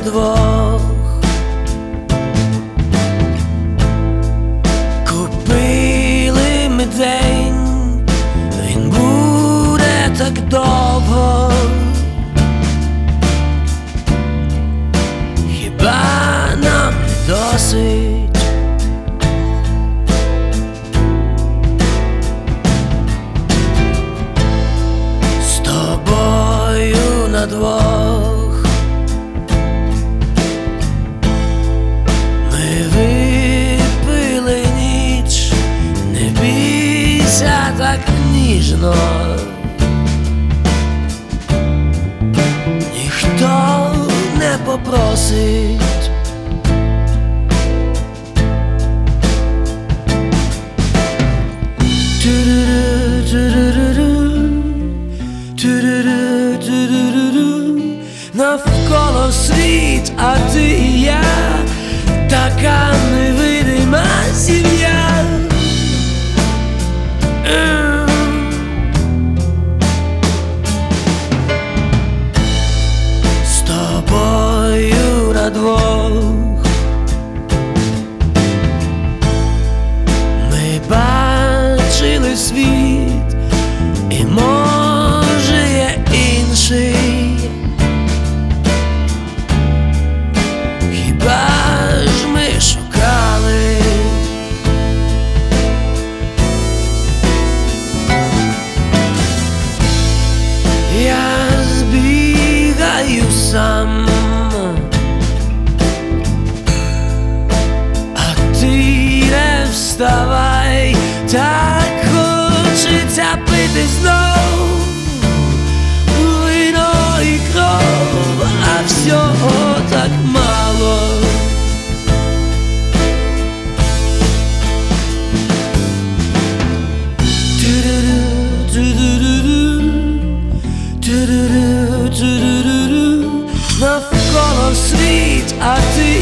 двох. Купили ми день, він буде так довго. Хіба нам не досить? З тобою на двох ми випили ніч, не бійся так ніжно. Ніхто не попросить. Навколо світ, а ти і я, така невидима сім'я. З тобою на двох ми бачили світ, і може є інший. Хіба ж ми шукали? Я збігаю сам, а ти не вставай, так хочеться пити знов вино і кров, а всього так мало. Навколо світ, а ти